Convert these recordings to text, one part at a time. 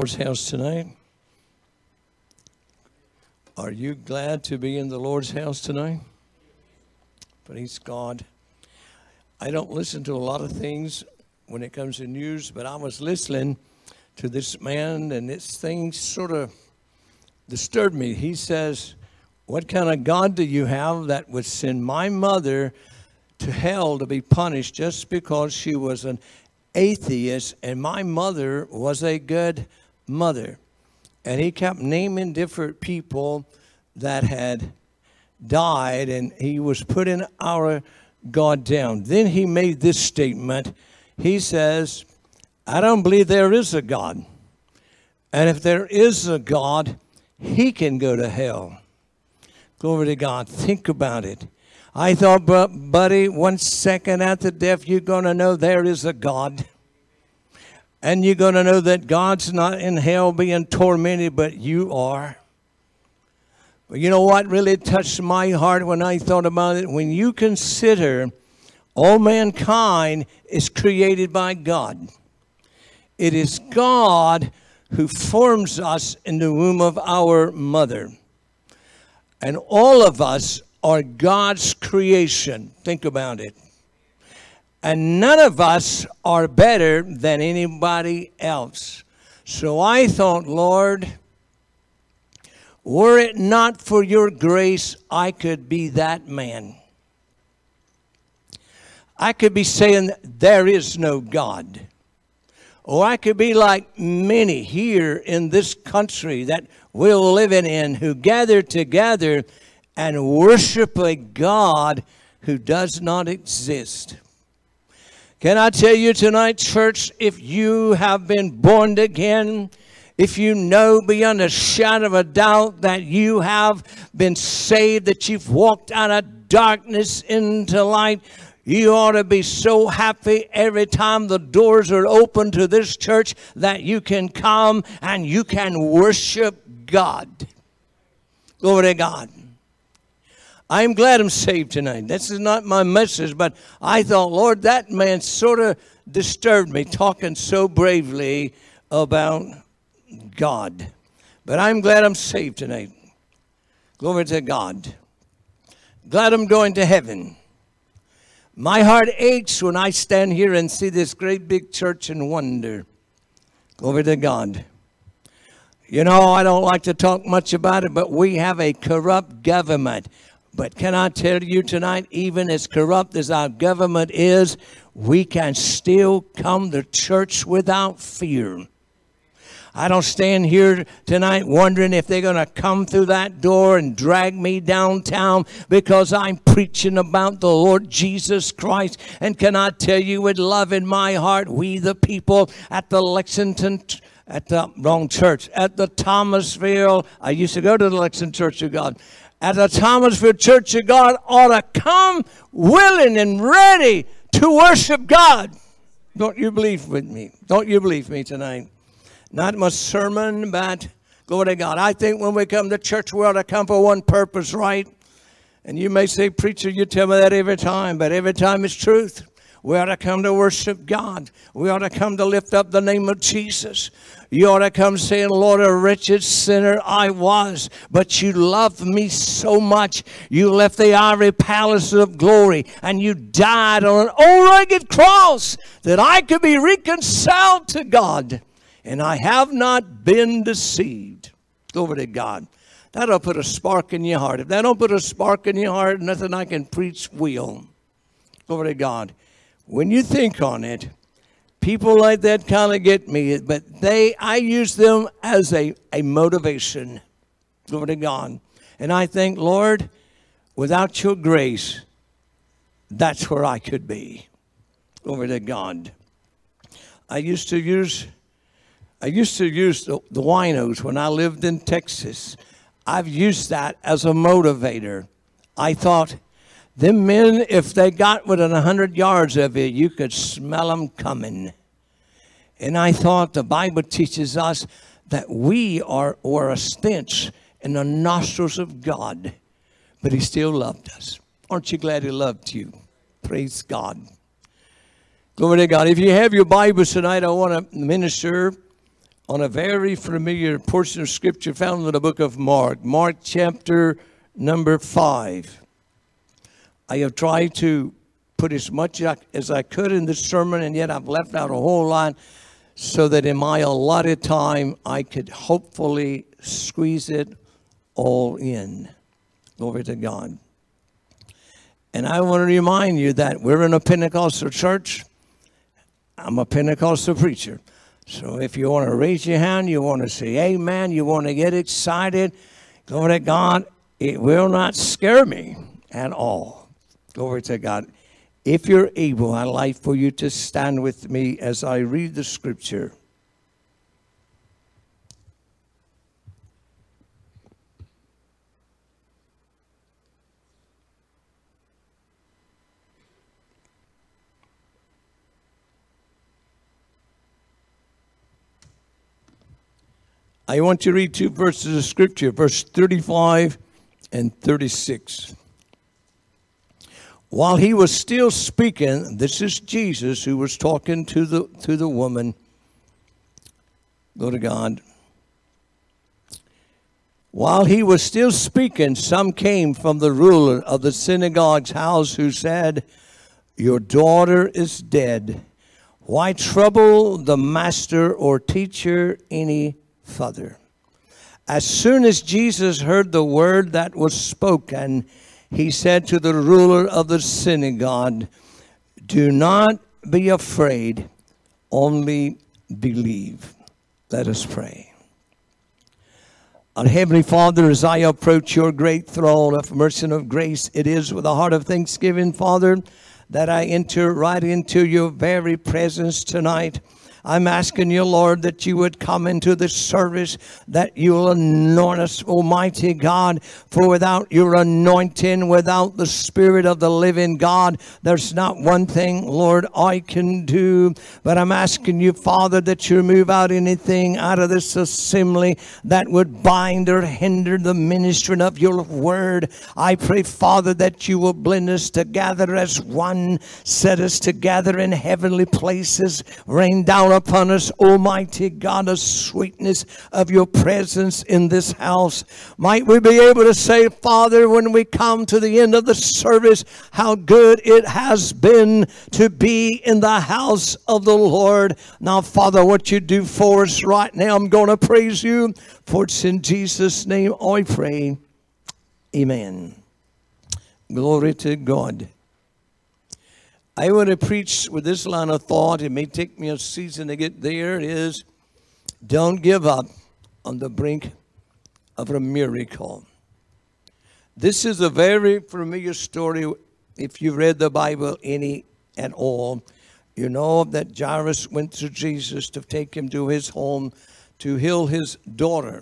Lord's house tonight? Are you glad to be in the Lord's house tonight? Praise God. I don't listen to a lot of things when it comes to news, but I was listening to this man, and this thing sort of disturbed me. He says, what kind of God do you have that would send my mother to hell to be punished just because she was an atheist and my mother was a good mother? And he kept naming different people that had died, and he was putting our God down. Then he made this statement. He says, I don't believe there is a God. And if there is a God, he can go to hell. Glory to God. Think about it. I thought, buddy, 1 second after death, you're going to know there is a God. And you're going to know that God's not in hell being tormented, but you are. But you know what really touched my heart when I thought about it? When you consider all mankind is created by God. It is God who forms us in the womb of our mother. And all of us are God's creation. Think about it. And none of us are better than anybody else. So I thought, Lord, were it not for your grace, I could be that man. I could be saying there is no God. Or I could be like many here in this country that we're living in who gather together and worship a God who does not exist. Can I tell you tonight, church, if you have been born again, if you know beyond a shadow of a doubt that you have been saved, that you've walked out of darkness into light, you ought to be so happy every time the doors are open to this church that you can come and you can worship God. Glory to God. I'm glad I'm saved tonight. This is not my message, but I thought, Lord, that man sort of disturbed me talking so bravely about God. But I'm glad I'm saved tonight. Glory to God. Glad I'm going to heaven. My heart aches when I stand here and see this great big church and wonder. Glory to God. You know, I don't like to talk much about it, but we have a corrupt government. But can I tell you tonight, even as corrupt as our government is, we can still come to church without fear. I don't stand here tonight wondering if they're going to come through that door and drag me downtown because I'm preaching about the Lord Jesus Christ. And can I tell you with love in my heart, we the people at the Lexington, at the wrong church, at the Thomasville, I used to go to the Lexington Church of God, at the Thomasville Church of God ought to come willing and ready to worship God. Don't you believe with me? Don't you believe me tonight? Not my sermon, but glory to God. I think when we come to church, we ought to come for one purpose, right? And you may say, preacher, you tell me that every time, but every time it's truth. We ought to come to worship God. We ought to come to lift up the name of Jesus. You ought to come saying, Lord, a wretched sinner I was, but you loved me so much. You left the ivory palace of glory, and you died on an old rugged cross that I could be reconciled to God. And I have not been deceived. Glory to God. That'll put a spark in your heart. If that don't put a spark in your heart, nothing I can preach will. Glory to God. When you think on it, people like that kind of get me. But I use them as a motivation. Glory to God. And I think, Lord, without your grace, that's where I could be. Glory to God. I used to use the winos when I lived in Texas. I've used that as a motivator. I thought, them men, if they got within 100 yards of you, you could smell them coming. And I thought the Bible teaches us that we are a stench in the nostrils of God. But he still loved us. Aren't you glad he loved you? Praise God. Glory to God. If you have your Bibles tonight, I want to minister on a very familiar portion of Scripture found in the book of Mark. Mark chapter number 5. I have tried to put as much as I could in this sermon, and yet I've left out a whole lot so that in my allotted time I could hopefully squeeze it all in. Glory to God. And I want to remind you that we're in a Pentecostal church. I'm a Pentecostal preacher. So if you want to raise your hand, you want to say amen, you want to get excited, glory to God, it will not scare me at all. Glory to God. If you're able, I'd like for you to stand with me as I read the Scripture. I want to read two verses of Scripture, verse 35 and 36. While he was still speaking, this is Jesus who was talking to the woman. Go to God. While he was still speaking, some came from the ruler of the synagogue's house who said, "Your daughter is dead. Why trouble the master or teacher any further?" As soon as Jesus heard the word that was spoken, he said to the ruler of the synagogue, "Do not be afraid, only believe." Let us pray. Our Heavenly Father, as I approach your great throne of mercy and of grace, it is with a heart of thanksgiving, Father, that I enter right into your very presence tonight. I'm asking you, Lord, that you would come into this service, that you'll anoint us, Almighty God, for without your anointing, without the Spirit of the living God, there's not one thing, Lord, I can do. But I'm asking you, Father, that you remove out anything out of this assembly that would bind or hinder the ministry of your word. I pray, Father, that you will blend us together as one, set us together in heavenly places, rain down upon us, Almighty God, the sweetness of your presence in this house. Might we be able to say, Father, when we come to the end of the service, how good it has been to be in the house of the Lord. Now, Father, what you do for us right now, I'm going to praise you, for it's in Jesus' name I pray. Amen. Glory to God. I want to preach with this line of thought. It may take me a season to get there. It is, don't give up on the brink of a miracle. This is a very familiar story. If you've read the Bible any at all, you know that Jairus went to Jesus to take him to his home to heal his daughter.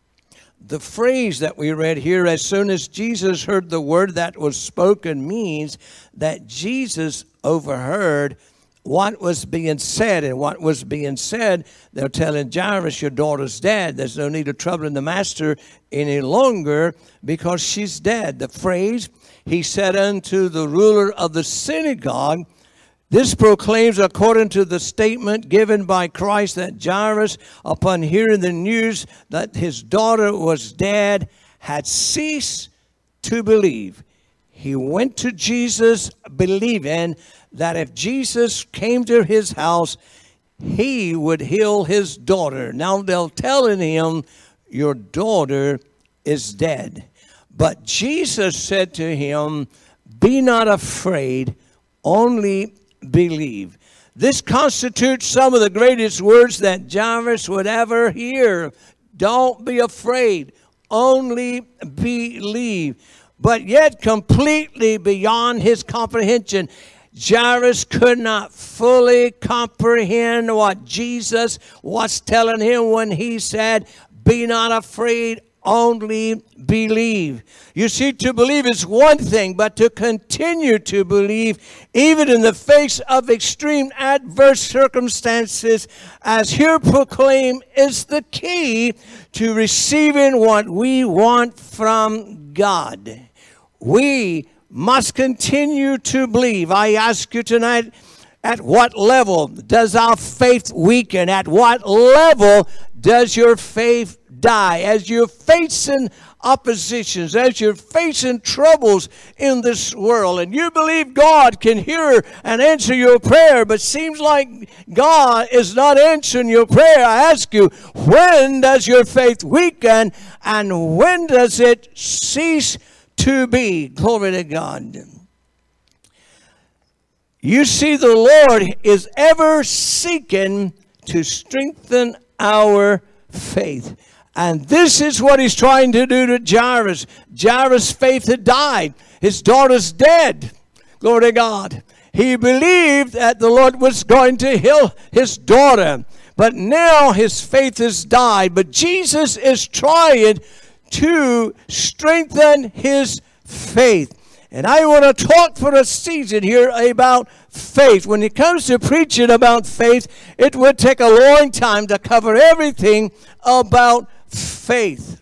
The phrase that we read here, as soon as Jesus heard the word that was spoken, means that Jesus overheard what was being said. And what was being said, they're telling Jairus, your daughter's dead. There's no need of troubling the master any longer because she's dead. The phrase, he said unto the ruler of the synagogue, this proclaims, according to the statement given by Christ, that Jairus, upon hearing the news that his daughter was dead, had ceased to believe. He went to Jesus believing that if Jesus came to his house, he would heal his daughter. Now they're telling him, your daughter is dead. But Jesus said to him, be not afraid, only believe. This constitutes some of the greatest words that Jairus would ever hear. Don't be afraid, only believe. But yet completely beyond his comprehension, Jairus could not fully comprehend what Jesus was telling him when he said, be not afraid, only believe. You see, to believe is one thing, but to continue to believe, even in the face of extreme adverse circumstances, as here proclaimed, is the key to receiving what we want from God. We must continue to believe. I ask you tonight, at what level does our faith weaken? At what level does your faith die? As you're facing oppositions, as you're facing troubles in this world, and you believe God can hear and answer your prayer, but seems like God is not answering your prayer, I ask you, when does your faith weaken, and when does it cease to be? Glory to God. You see, the Lord is ever seeking to strengthen our faith. And this is what he's trying to do to Jairus. Jairus' faith had died. His daughter's dead. Glory to God. He believed that the Lord was going to heal his daughter. But now his faith has died. But Jesus is trying to strengthen his faith. And I want to talk for a season here about faith. When it comes to preaching about faith, it would take a long time to cover everything about faith.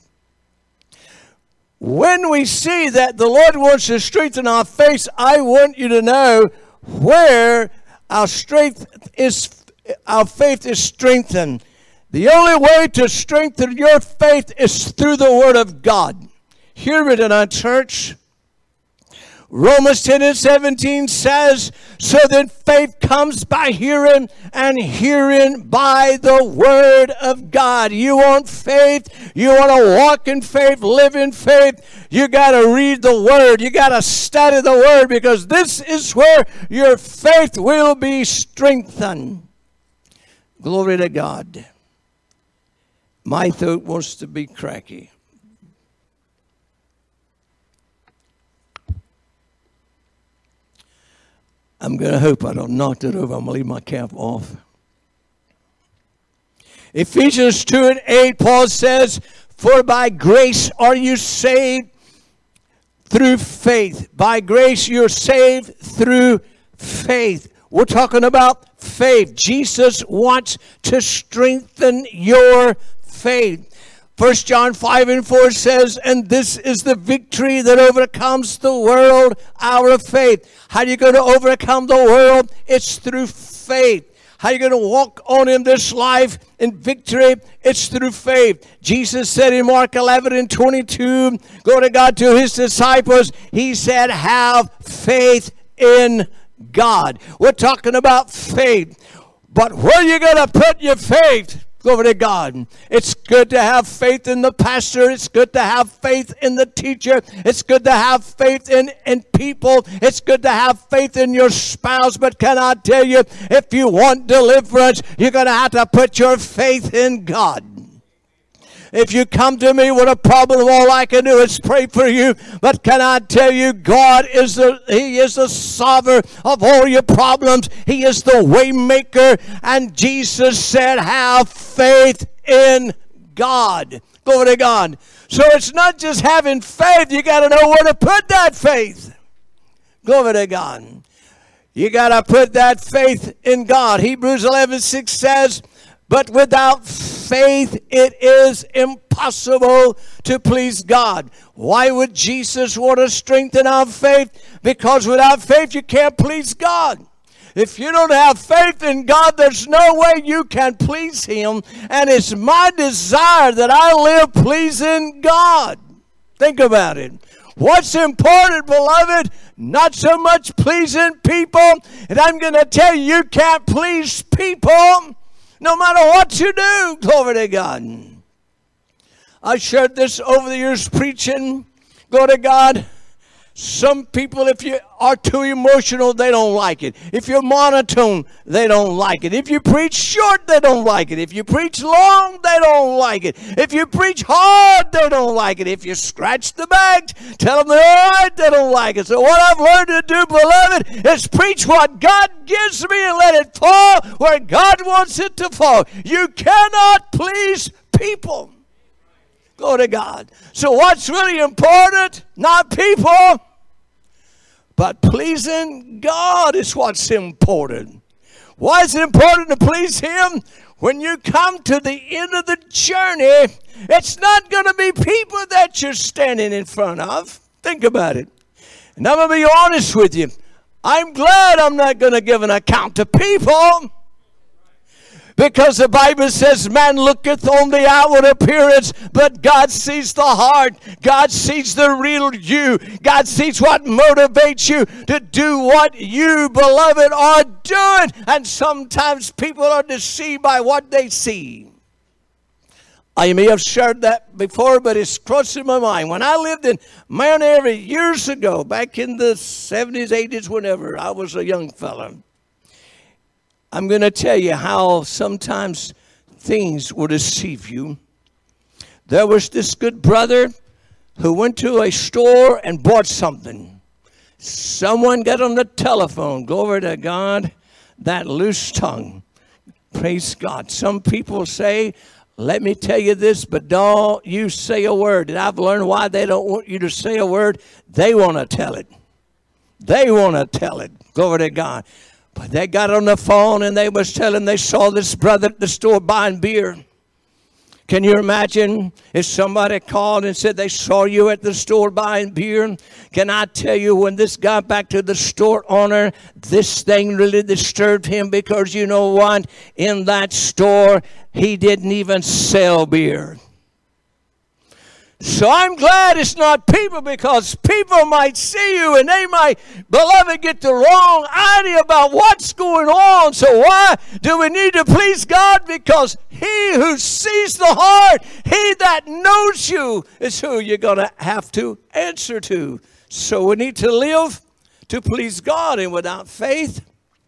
When we see that the Lord wants to strengthen our faith, I want you to know where our faith is strengthened. The only way to strengthen your faith is through the Word of God. Hear it in our church. Romans 10:17 says, so then faith comes by hearing, and hearing by the Word of God. You want faith? You want to walk in faith, live in faith? You got to read the Word. You got to study the Word, because this is where your faith will be strengthened. Glory to God. My throat wants to be cracky. I'm going to hope I don't knock it over. I'm going to leave my cap off. Ephesians 2:8, Paul says, for by grace are you saved through faith. By grace you're saved through faith. We're talking about faith. Jesus wants to strengthen your faith. 1 John 5:4 says, and this is the victory that overcomes the world, our faith. How are you going to overcome the world? It's through faith. How are you going to walk on in this life in victory? It's through faith. Jesus said in Mark 11:22, go to God, to his disciples, he said, have faith in God. We're talking about faith. But where are you going to put your faith? Glory to God. It's good to have faith in the pastor. It's good to have faith in the teacher. It's good to have faith in people. It's good to have faith in your spouse. But can I tell you, if you want deliverance, you're going to have to put your faith in God. If you come to me with a problem, all I can do is pray for you. But can I tell you, God He is the solver of all your problems. He is the way maker. And Jesus said, have faith in God. Glory to God. So it's not just having faith. You got to know where to put that faith. Glory to God. You got to put that faith in God. Hebrews 11:6 says, but without faith, it is impossible to please God. Why would Jesus want to strengthen our faith? Because without faith, you can't please God. If you don't have faith in God, there's no way you can please Him. And it's my desire that I live pleasing God. Think about it. What's important, beloved? Not so much pleasing people. And I'm going to tell you, you can't please people no matter what you do. Glory to God. I shared this over the years preaching. Glory to God. Some people, if you are too emotional, they don't like it. If you're monotone, they don't like it. If you preach short, they don't like it. If you preach long, they don't like it. If you preach hard, they don't like it. If you scratch the back, tell them they're all right, they don't like it. So what I've learned to do, beloved, is preach what God gives me and let it fall where God wants it to fall. You cannot please people. Go to God. So what's really important? Not people, but pleasing God is what's important. Why is it important to please Him? When you come to the end of the journey, it's not going to be people that you're standing in front of. Think about it. And I'm going to be honest with you. I'm glad I'm not going to give an account to people. Because the Bible says, man looketh on the outward appearance, but God sees the heart. God sees the real you. God sees what motivates you to do what you, beloved, are doing. And sometimes people are deceived by what they see. I may have shared that before, but it's crossing my mind. When I lived in Mount Airy years ago, back in the 70s, 80s, whenever I was a young fella, I'm going to tell you how sometimes things will deceive you. There was this good brother who went to a store and bought something. Someone got on the telephone. Glory to God, that loose tongue. Praise God. Some people say, let me tell you this, but don't you say a word. And I've learned why they don't want you to say a word. They want to tell it. They want to tell it. Glory to God. But they got on the phone and they was telling they saw this brother at the store buying beer. Can you imagine if somebody called and said they saw you at the store buying beer? Can I tell you, when this got back to the store owner, this thing really disturbed him, because you know what? In that store, he didn't even sell beer. So I'm glad it's not people, because people might see you and they might, beloved, get the wrong idea about what's going on. So why do we need to please God? Because he who sees the heart, he that knows you, is who you're going to have to answer to. So we need to live to please God. And without faith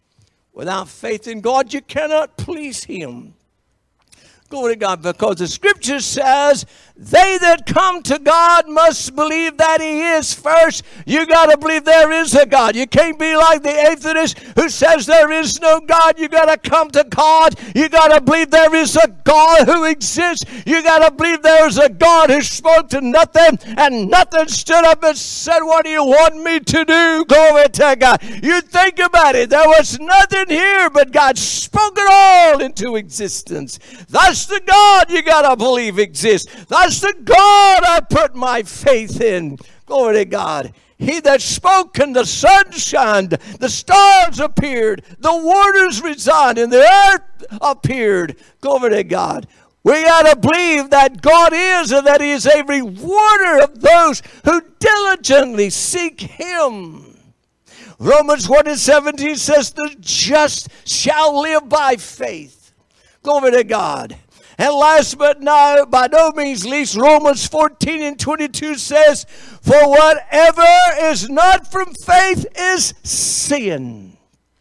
in God, you cannot please him. Glory to God, because the scripture says, they that come to God must believe that he is first. You got to believe there is a God. You can't be like the atheist who says there is no God. You got to come to God. You got to believe there is a God who exists. You got to believe there is a God who spoke to nothing, and nothing stood up and said, what do you want me to do? Glory to God. You think about it. There was nothing here, but God spoke it all into existence. That's the God you got to believe exists. That's the God I put my faith in. Glory to God. He that spoke, and the sun shined, the stars appeared, the waters resided, and the earth appeared. Glory to God. We got to believe that God is, and that he is a rewarder of those who diligently seek him. Romans 1:17 says, the just shall live by faith. Glory to God. And last but not by no means least, Romans 14:22 says, for whatever is not from faith is sin.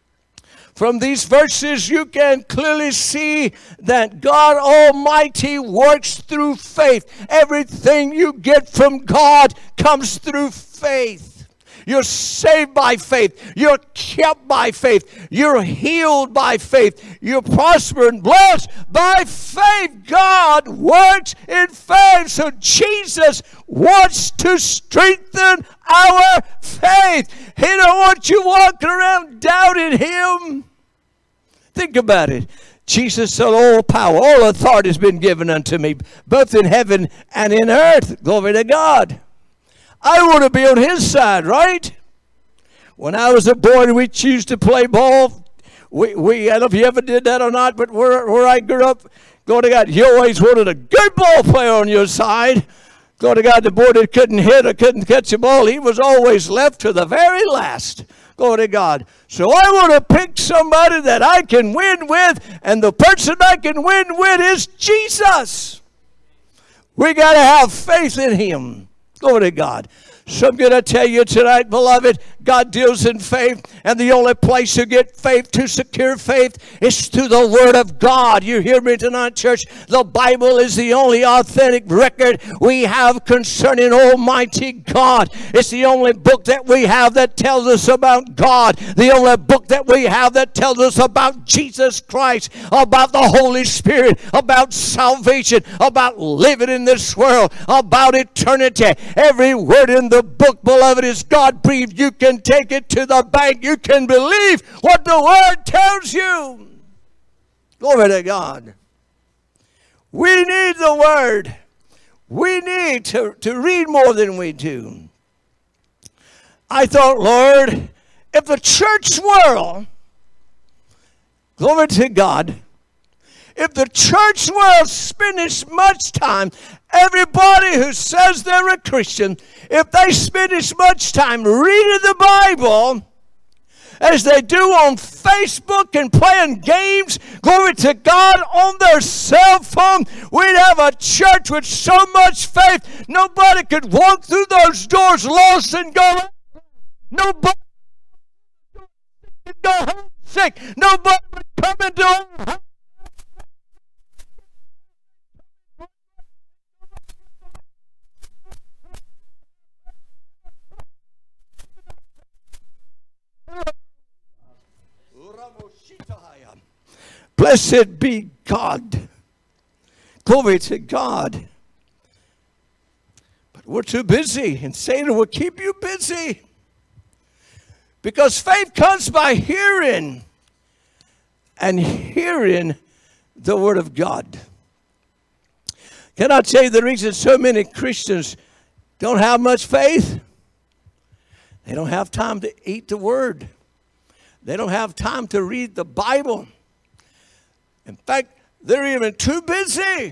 From these verses, you can clearly see that God Almighty works through faith. Everything you get from God comes through faith. You're saved by faith. You're kept by faith. You're healed by faith. You're prospered and blessed by faith. God works in faith. So Jesus wants to strengthen our faith. He don't want you walking around doubting him. Think about it. Jesus said, all power, all authority has been given unto me, both in heaven and in earth. Glory to God. I want to be on his side, right? When I was a boy, we used to play ball. I don't know if you ever did that or not, but where I grew up, glory to God, you always wanted a good ball player on your side. Glory to God, the boy that couldn't hit or couldn't catch a ball, he was always left to the very last. Glory to God. So I want to pick somebody that I can win with, and the person I can win with is Jesus. We got to have faith in him. Glory to God. So I'm going to tell you tonight, beloved, God deals in faith, and the only place you get faith, to secure faith, is through the Word of God. You hear me tonight, church? The Bible is the only authentic record we have concerning Almighty God. It's the only book that we have that tells us about God. The only book that we have that tells us about Jesus Christ, about the Holy Spirit, about salvation, about living in this world, about eternity. Every word in the book, beloved, is God-breathed. You can take it to the bank. You can believe what the Word tells you. Glory to God. We need the Word. We need to read more than we do. I thought, Lord, if the church world, glory to God, If the church world spend as much time, everybody who says they're a Christian, if they spend as much time reading the Bible as they do on Facebook and playing games, glory to God, on their cell phone, we'd have a church with so much faith, nobody could walk through those doors lost and go. Nobody could go home sick. Nobody would come into our house. Blessed be God. Glory to God. But we're too busy, and Satan will keep you busy. Because faith comes by hearing, and hearing the Word of God. Can I tell you the reason so many Christians don't have much faith? They don't have time to eat the Word. They don't have time to read the Bible. In fact, they're even too busy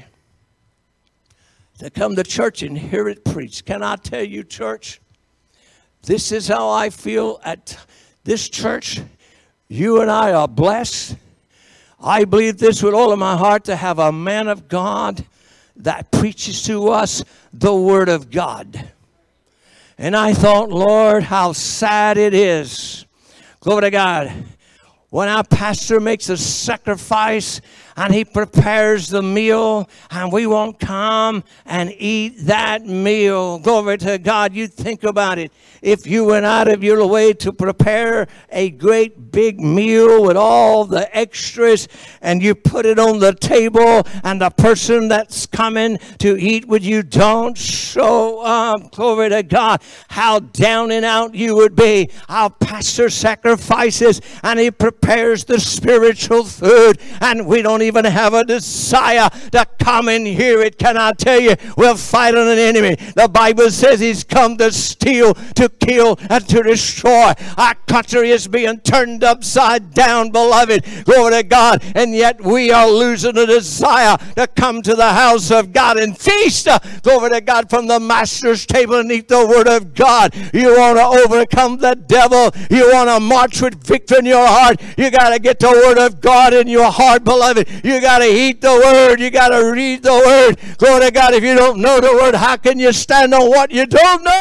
to come to church and hear it preached. Can I tell you, church, this is how I feel at this church. You and I are blessed. I believe this with all of my heart, to have a man of God that preaches to us the Word of God. And I thought, Lord, how sad it is. Glory to God. When our pastor makes a sacrifice and he prepares the meal and we won't come and eat that meal. Glory to God. You think about it. If you went out of your way to prepare a great big meal with all the extras and you put it on the table and the person that's coming to eat with you don't show up. Glory to God. How down and out you would be. Our pastor sacrifices and he prepares the spiritual food and we don't even have a desire to come and hear it. Can I tell you, we're fighting an enemy. The Bible says he's come to steal, to kill, and to destroy. Our country is being turned upside down, beloved. Glory to God. And yet we are losing the desire to come to the house of God and feast. Glory to God, from the master's table and eat the Word of God. You want to overcome the devil. You want to march with victory in your heart. You got to get the Word of God in your heart, beloved. You got to eat the Word. You got to read the Word. Glory to God. If you don't know the Word, how can you stand on what you don't know?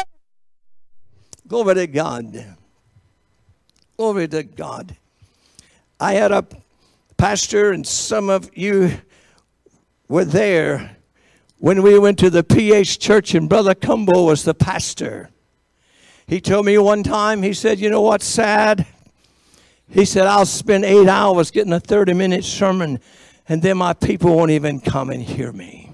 Glory to God. Glory to God. I had a pastor, and some of you were there when we went to the PH church, and Brother Cumbo was the pastor. He told me one time, he said, you know what's sad? He said, I'll spend 8 hours getting a 30-minute sermon, and then my people won't even come and hear me.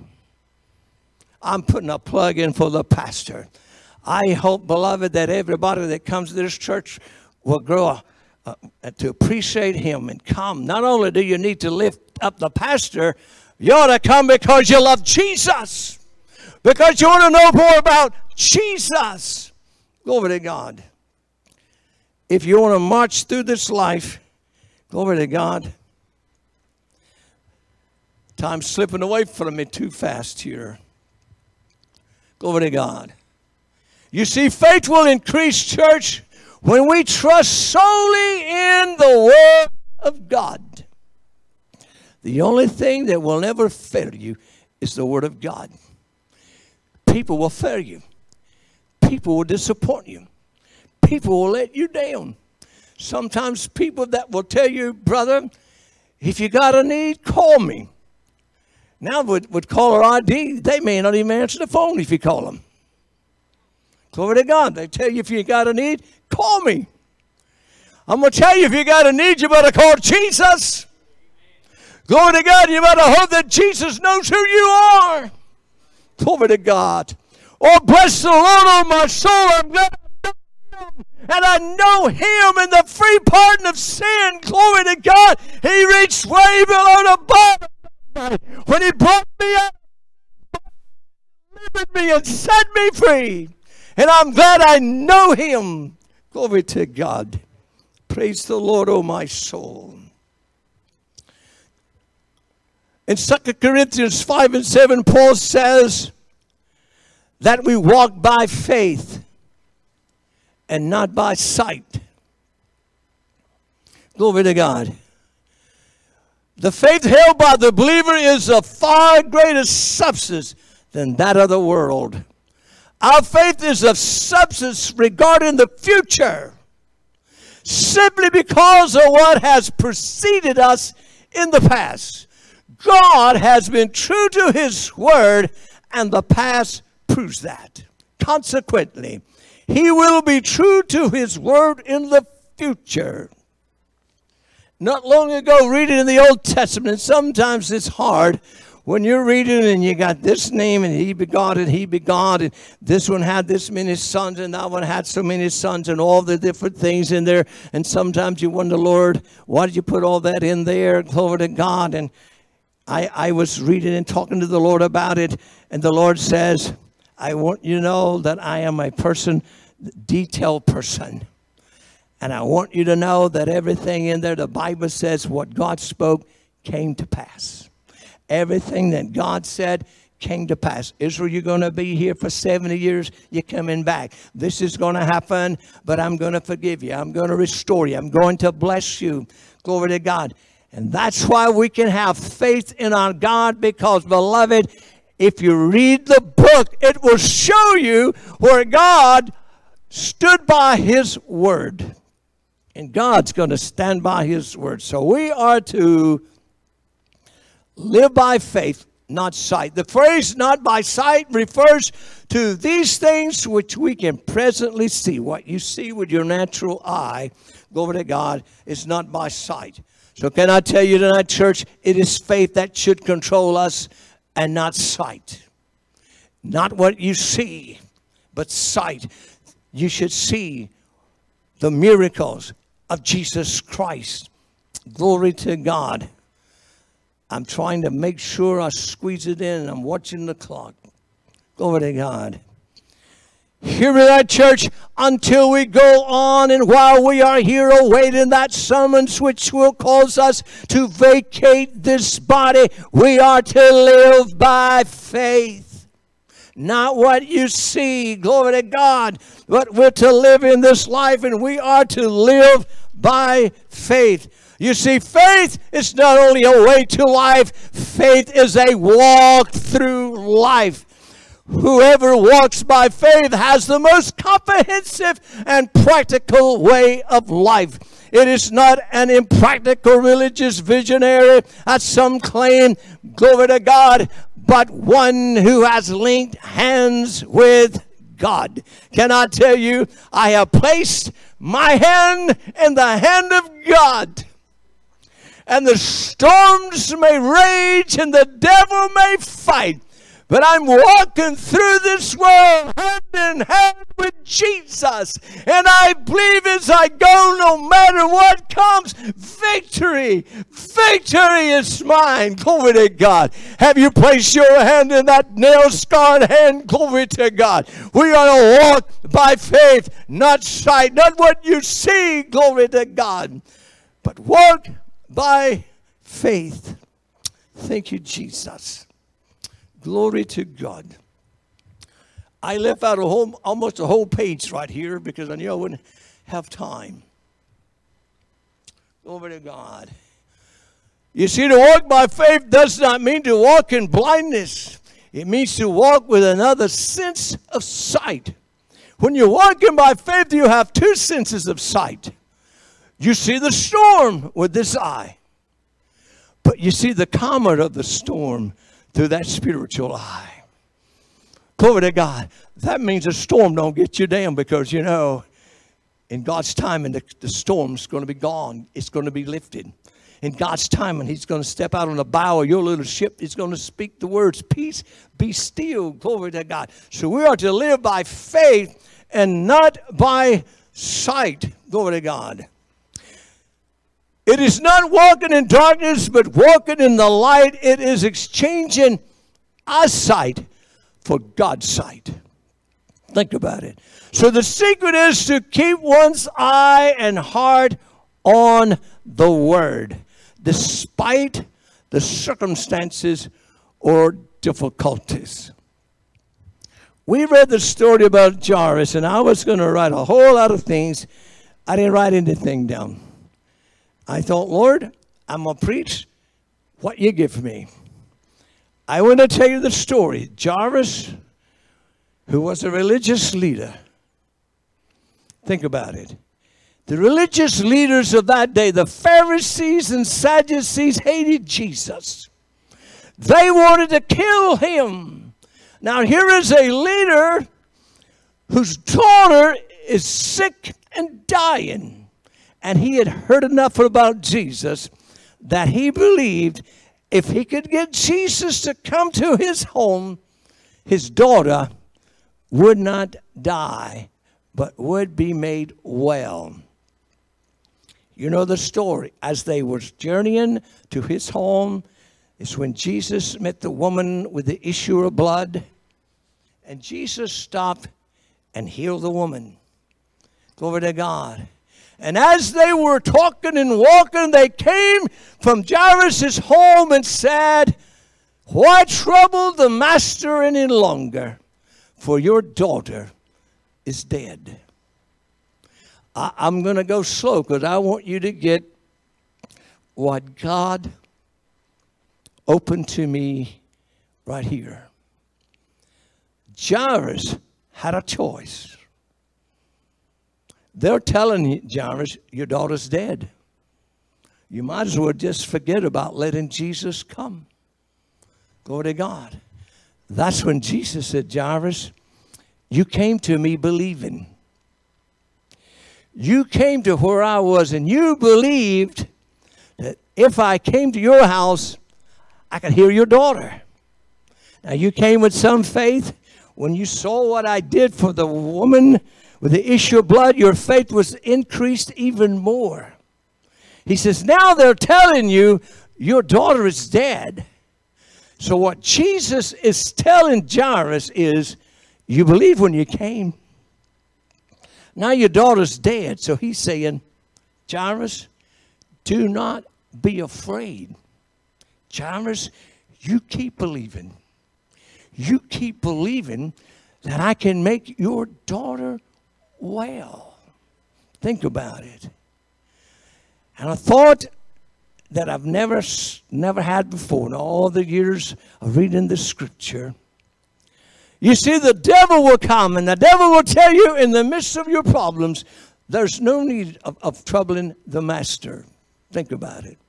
I'm putting a plug in for the pastor. I hope, beloved, that everybody that comes to this church will grow to appreciate him and come. Not only do you need to lift up the pastor, you ought to come because you love Jesus. Because you want to know more about Jesus. Glory to God. If you want to march through this life, glory to God. Time's slipping away from me too fast here. Glory to God. You see, faith will increase, church, when we trust solely in the Word of God. The only thing that will never fail you is the Word of God. People will fail you. People will disappoint you. People will let you down. Sometimes people that will tell you, brother, if you got a need, call me. Now with caller ID, they may not even answer the phone if you call them. Glory to God. They tell you if you got a need, call me. I'm going to tell you, if you got a need, you better call Jesus. Glory to God. You better hope that Jesus knows who you are. Glory to God. Oh, bless the Lord, oh my soul. I'm glad I know him. And I know him in the free pardon of sin. Glory to God. He reached way below the bottom when he brought me out, delivered me and set me free. And I'm glad I know him. Glory to God. Praise the Lord, oh my soul. In 2 Corinthians 5 and 7, Paul says that we walk by faith and not by sight. Glory to God. The faith held by the believer is of far greater substance than that of the world. Our faith is of substance regarding the future, simply because of what has preceded us in the past. God has been true to His word, and the past proves that. Consequently, He will be true to His word in the future. Not long ago, reading in the Old Testament, sometimes it's hard when you're reading and you got this name and he begot and this one had this many sons and that one had so many sons and all the different things in there. And sometimes you wonder, Lord, why did you put all that in there? Glory to God. And I was reading and talking to the Lord about it, and the Lord says, I want you to know that I am a detailed person. And I want you to know that everything in there, the Bible says what God spoke came to pass. Everything that God said came to pass. Israel, you're going to be here for 70 years. You're coming back. This is going to happen, but I'm going to forgive you. I'm going to restore you. I'm going to bless you. Glory to God. And that's why we can have faith in our God, because, beloved, if you read the book, it will show you where God stood by His word. And God's going to stand by His word. So we are to live by faith, not sight. The phrase not by sight refers to these things which we can presently see. What you see with your natural eye, glory to God, is not by sight. So can I tell you tonight, church, it is faith that should control us and not sight. Not what you see, but sight. You should see the miracles of Jesus Christ. Glory to God. I'm trying to make sure I squeeze it in. I'm watching the clock. Glory to God. Here in our church, until we go on and while we are here awaiting that summons which will cause us to vacate this body, we are to live by faith. Not what you see, glory to God, but we're to live in this life, and we are to live by faith. You see, faith is not only a way to life, faith is a walk through life. Whoever walks by faith has the most comprehensive and practical way of life. It is not an impractical religious visionary, as some claim, glory to God, but one who has linked hands with God. Can I tell you, I have placed my hand in the hand of God. And the storms may rage and the devil may fight, but I'm walking through this world hand in hand with Jesus. And I believe as I go, no matter what comes, victory is mine. Glory to God. Have you placed your hand in that nail-scarred hand? Glory to God. We are to walk by faith, not sight, not what you see. Glory to God. But walk by faith. Thank you, Jesus. Glory to God. I left out almost a whole page right here because I knew I wouldn't have time. Glory to God. You see, to walk by faith does not mean to walk in blindness. It means to walk with another sense of sight. When you're walking by faith, you have two senses of sight. You see the storm with this eye, but you see the calmer of the storm through that spiritual eye. Glory to God. That means the storm don't get you down, because, you know, in God's time, and the storm's going to be gone. It's going to be lifted. In God's time, and He's going to step out on the bow of your little ship. He's going to speak the words, peace, be still. Glory to God. So we are to live by faith and not by sight. Glory to God. It is not walking in darkness, but walking in the light. It is exchanging our sight for God's sight. Think about it. So the secret is to keep one's eye and heart on the Word, despite the circumstances or difficulties. We read the story about Jairus, and I was going to write a whole lot of things. I didn't write anything down. I thought, Lord, I'm going to preach what you give me. I want to tell you the story. Jairus, who was a religious leader. Think about it. The religious leaders of that day, the Pharisees and Sadducees, hated Jesus. They wanted to kill him. Now here is a leader whose daughter is sick and dying. And he had heard enough about Jesus that he believed if he could get Jesus to come to his home, his daughter would not die, but would be made well. You know the story. As they were journeying to his home, it's when Jesus met the woman with the issue of blood. And Jesus stopped and healed the woman. Glory to God. And as they were talking and walking, they came from Jairus' home and said, "Why trouble the master any longer? For your daughter is dead." I'm going to go slow because I want you to get what God opened to me right here. Jairus had a choice. They're telling Jairus, your daughter's dead. You might as well just forget about letting Jesus come. Glory to God. That's when Jesus said, Jairus, you came to me believing. You came to where I was and you believed that if I came to your house, I could heal your daughter. Now you came with some faith. When you saw what I did for the woman with the issue of blood, your faith was increased even more. He says, now they're telling you your daughter is dead. So what Jesus is telling Jairus is, you believe when you came. Now your daughter's dead. So he's saying, Jairus, do not be afraid. Jairus, you keep believing. You keep believing that I can make your daughter well. Think about it. And a thought that I've never had before in all the years of reading the scripture. You see, the devil will come and the devil will tell you in the midst of your problems, there's no need of troubling the master. Think about it.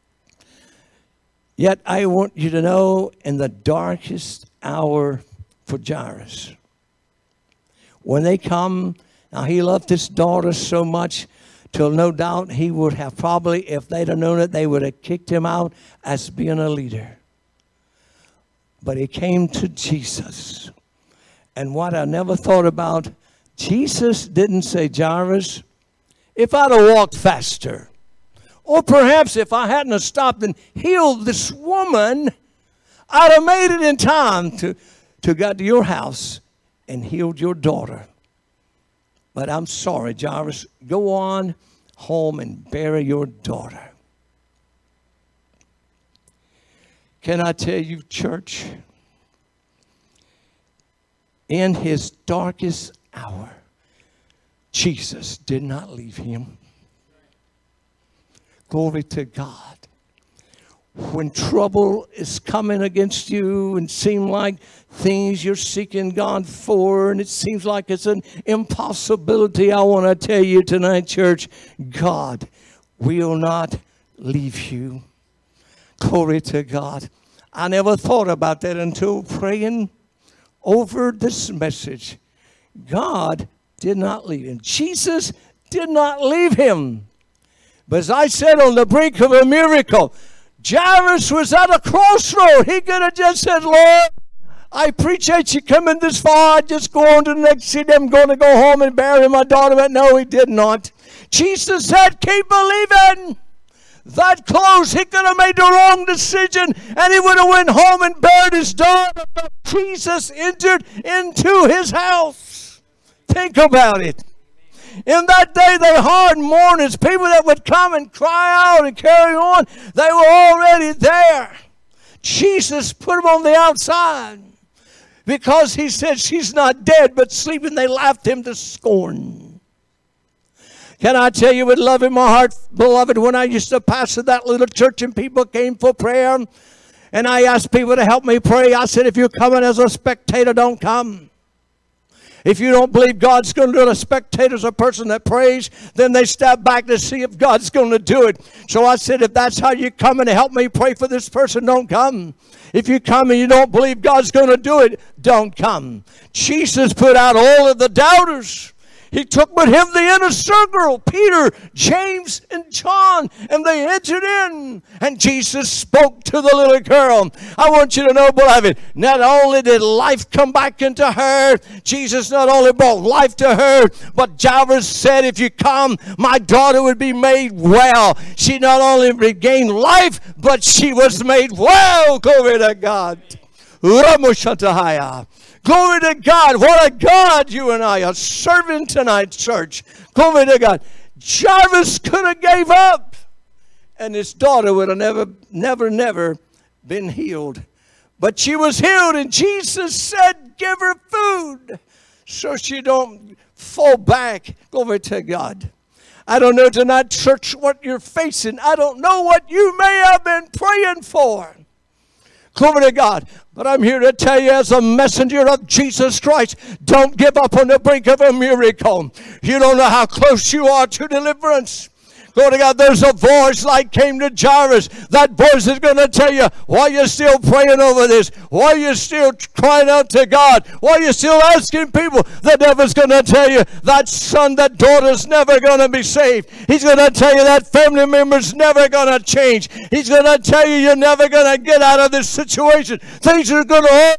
Yet I want you to know in the darkest hour for Jairus, when they come, now he loved his daughter so much till no doubt he would have probably, if they'd have known it, they would have kicked him out as being a leader. But he came to Jesus. And what I never thought about, Jesus didn't say, Jairus, if I'd have walked faster, or perhaps if I hadn't have stopped and healed this woman, I'd have made it in time to get to your house and healed your daughter. But I'm sorry, Jairus, go on home and bury your daughter. Can I tell you, church, in his darkest hour, Jesus did not leave him. Glory to God. When trouble is coming against you and seem like things you're seeking God for and it seems like it's an impossibility, I want to tell you tonight, church, God will not leave you. Glory to God. I never thought about that until praying over this message. God did not leave him. Jesus did not leave him. But as I said, on the brink of a miracle, Jairus was at a crossroad. He could have just said, Lord, I appreciate you coming this far. I just go on to the next city. I'm going to go home and bury my daughter. But no, he did not. Jesus said, keep believing. That close, he could have made the wrong decision and he would have went home and buried his daughter. But Jesus entered into his house. Think about it. In that day they hired mourners, people that would come and cry out and carry on. They were already there. Jesus put them on the outside because he said she's not dead but sleeping. They laughed him to scorn. Can I tell you with love in my heart, beloved, when I used to pastor that little church and people came for prayer and I asked people to help me pray, I said, if you're coming as a spectator, don't come. If you don't believe God's going to do it, a spectator's a person that prays, then they step back to see if God's going to do it. So I said, if that's how you come and help me pray for this person, don't come. If you come and you don't believe God's going to do it, don't come. Jesus put out all of the doubters. He took with him the inner circle, Peter, James, and John, and they entered in. And Jesus spoke to the little girl. I want you to know, beloved, not only did life come back into her, Jesus not only brought life to her, but Jairus said, if you come, my daughter would be made well. She not only regained life, but she was made well. Glory to God. Glory to God. What a God you and I are serving tonight, church. Glory to God. Jairus could have gave up, and his daughter would have never been healed. But she was healed, and Jesus said, give her food so she don't fall back. Glory to God. I don't know tonight, church, what you're facing. I don't know what you may have been praying for. Glory to God. But I'm here to tell you as a messenger of Jesus Christ, don't give up on the brink of a miracle. You don't know how close you are to deliverance. Glory to God, there's a voice like came to Jairus. That voice is going to tell you, why you're still praying over this? Why you're still crying out to God? Why you're still asking people? The devil's going to tell you that son, that daughter's never going to be saved. He's going to tell you that family member's never going to change. He's going to tell you you're never going to get out of this situation. Things are going to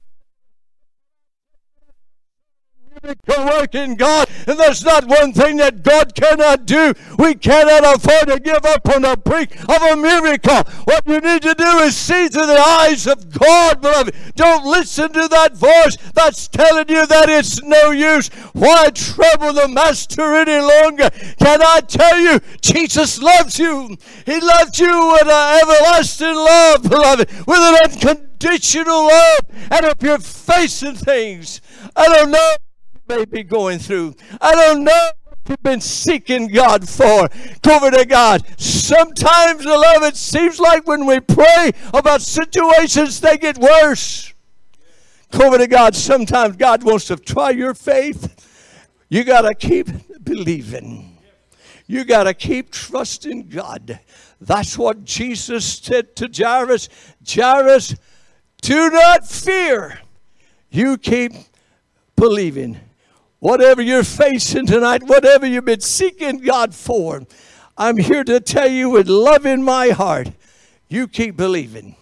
work in God, and there's not one thing that God cannot do. We cannot afford to give up on the brink of a miracle. What you need to do is see through the eyes of God, beloved. Don't listen to that voice that's telling you that it's no use. Why trouble the master any longer? Can I tell you, Jesus loves you. He loves you with an everlasting love, beloved, with an unconditional love. And if you're facing things, I don't know, may be going through, I don't know what you've been seeking God for. Glory to God. Sometimes, beloved, it seems like when we pray about situations, they get worse. Glory to God. Sometimes God wants to try your faith. You got to keep believing. You got to keep trusting God. That's what Jesus said to Jairus. Jairus, do not fear. You keep believing. Whatever you're facing tonight, whatever you've been seeking God for, I'm here to tell you with love in my heart, you keep believing.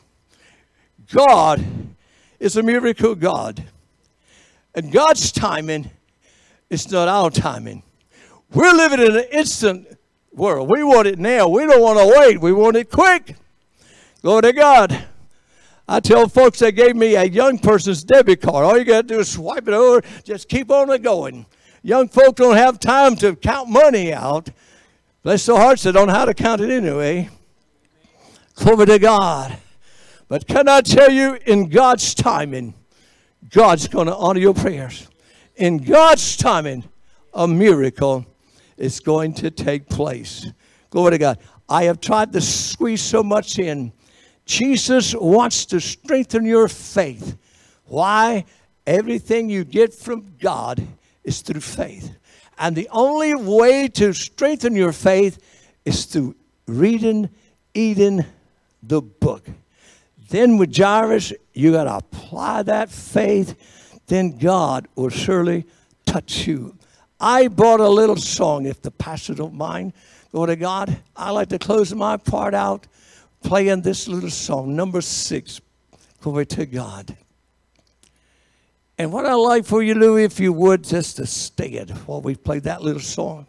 God is a miracle God. And God's timing is not our timing. We're living in an instant world. We want it now. We don't want to wait. We want it quick. Glory to God. I tell folks they gave me a young person's debit card. All you got to do is swipe it over. Just keep on it going. Young folks don't have time to count money out. Bless their hearts, they don't know how to count it anyway. Glory to God. But can I tell you, in God's timing, God's going to honor your prayers. In God's timing, a miracle is going to take place. Glory to God. I have tried to squeeze so much in. Jesus wants to strengthen your faith. Why? Everything you get from God is through faith. And the only way to strengthen your faith is through reading, eating the book. Then with Jairus, you got to apply that faith. Then God will surely touch you. I brought a little song, if the pastor don't mind. Go to God. I like to close my part out playing this little song, number 6. Glory to God. And what I'd like for you, Louis, if you would, just to stand while we play that little song.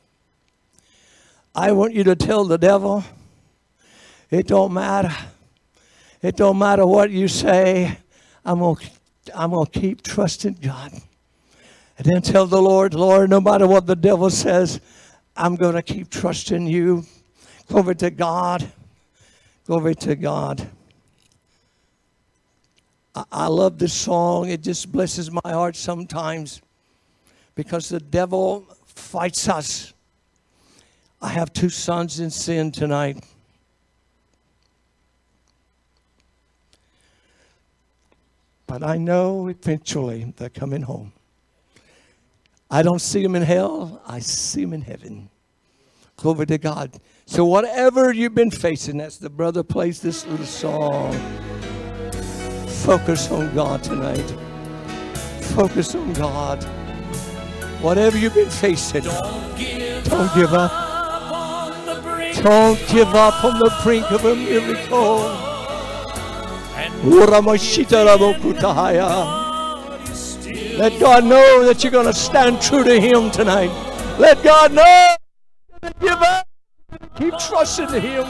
I want you to tell the devil, it don't matter. It don't matter what you say. I'm gonna keep trusting God. And then tell the Lord, Lord, no matter what the devil says, I'm going to keep trusting you. Glory to God. Glory to God. I love this song. It just blesses my heart sometimes because the devil fights us. I have 2 sons in sin tonight. But I know eventually they're coming home. I don't see them in hell. I see them in heaven. Glory to God. So whatever you've been facing, as the brother plays this little song, focus on God tonight. Focus on God. Whatever you've been facing, don't give up. Don't give up on the brink of a miracle. Let God know that you're going to stand true to Him tonight. Let God know. Give up. Keep trusting Him.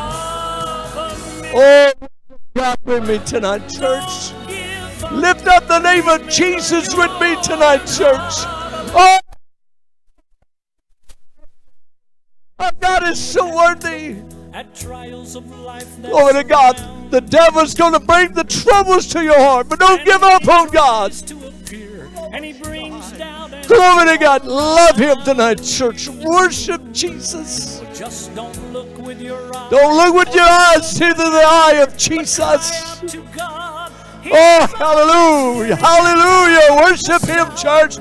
Oh, God with me tonight, church. Lift up the name of Jesus with me tonight, church. Oh, our God is so worthy. Glory to God. The devil's going to bring the troubles to your heart, but don't give up on God. Glory to God. Love Him tonight, church. Worship Jesus. Don't look with your eyes. See the eye of Jesus. Oh, hallelujah. Hallelujah. Worship Him, church.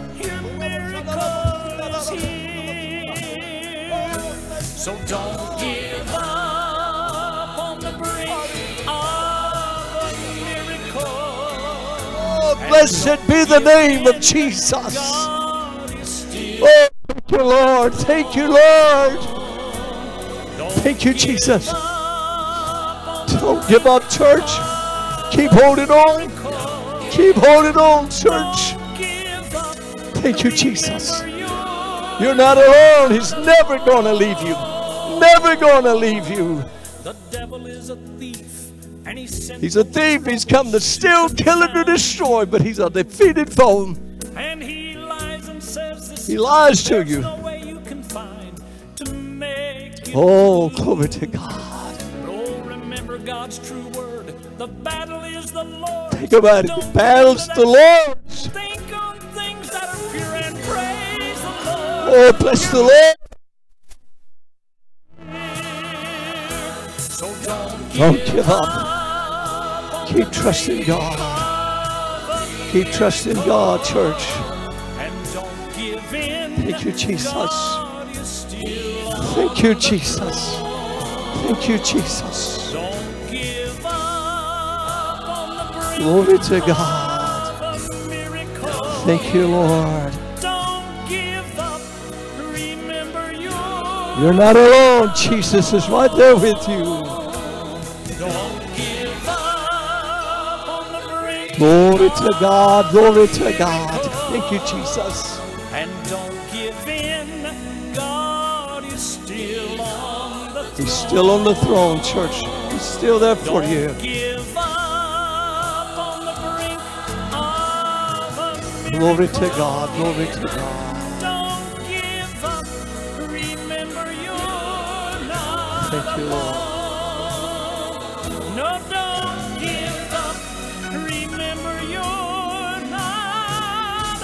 So don't give up on the brink of a miracle. Oh, blessed be the name of Jesus. Oh, thank you, Lord. Thank you, Lord. Thank you, Jesus. Don't give up, church. Keep holding on. Keep holding on, church. Thank you, Jesus. You're not alone. He's never going to leave you. Never going to leave you. The devil is a thief. And he's a thief. He's come to steal, kill, and to destroy. But he's a defeated foe. And he lies and says this. He lies to you. No way you can find to make oh, glory to God. But oh, remember God's true word. The battle is the Lord's. Think about it. The battle's the Lord's. Think on things that are pure and praise the Lord. Oh, bless the Lord. So don't give up. Keep trusting God. Keep trusting God, church. And don't give in. Thank you, Jesus. Thank you, Jesus. Thank you, Jesus. Don't give up on the brink. Glory to God. Thank you, Lord. Don't give up. Remember you're not alone. Jesus is right there with you. Don't give up on the brink. Glory to God. Glory to God. Thank you, Jesus. And don't give in. God is still on the throne. He's still on the throne, church. He's still there for you. Don't give up on the brink of a miracle. Glory to God. Glory to God. Thank you, Lord. No, don't give up. Remember, you're not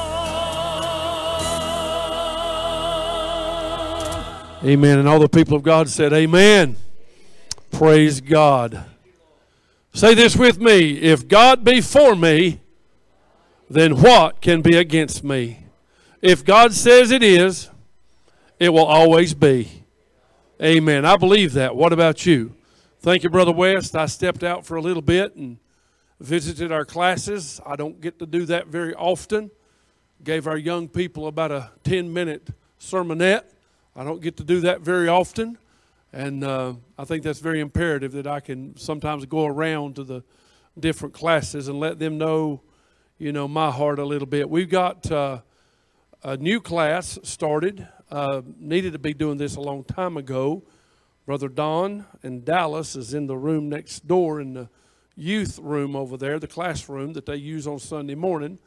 alone. Amen. And all the people of God said, amen. Praise God. Say this with me. If God be for me, then what can be against me? If God says it is, it will always be. Amen. I believe that. What about you? Thank you, Brother West. I stepped out for a little bit and visited our classes. I don't get to do that very often. Gave our young people about a 10-minute sermonette. I don't get to do that very often. And I think that's very imperative that I can sometimes go around to the different classes and let them know, you know, my heart a little bit. We've got a new class started. Needed to be doing this a long time ago. Brother Don and Dallas is in the room next door in the youth room over there, the classroom that they use on Sunday morning.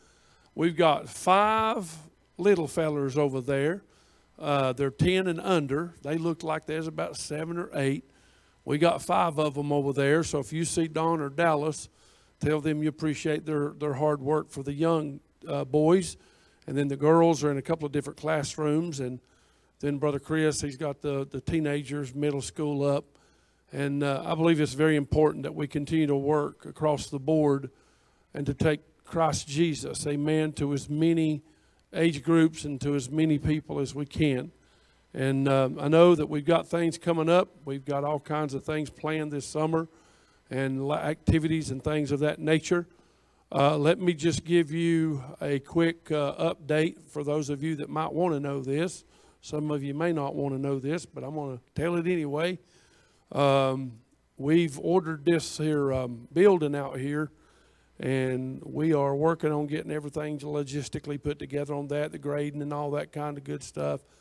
We've got 5 little fellers over there. They're 10 and under. They look like there's about 7 or 8. We got 5 of them over there. So if you see Don or Dallas, tell them you appreciate their hard work for the young boys. And then the girls are in a couple of different classrooms. And then Brother Chris, he's got the teenagers, middle school up. And I believe it's very important that we continue to work across the board and to take Christ Jesus, amen, to as many age groups and to as many people as we can. And I know that we've got things coming up. We've got all kinds of things planned this summer and activities and things of that nature. Let me just give you a quick update for those of you that might want to know this. Some of you may not want to know this, but I'm going to tell it anyway. We've ordered this here building out here, and we are working on getting everything logistically put together on that, the grading and all that kind of good stuff.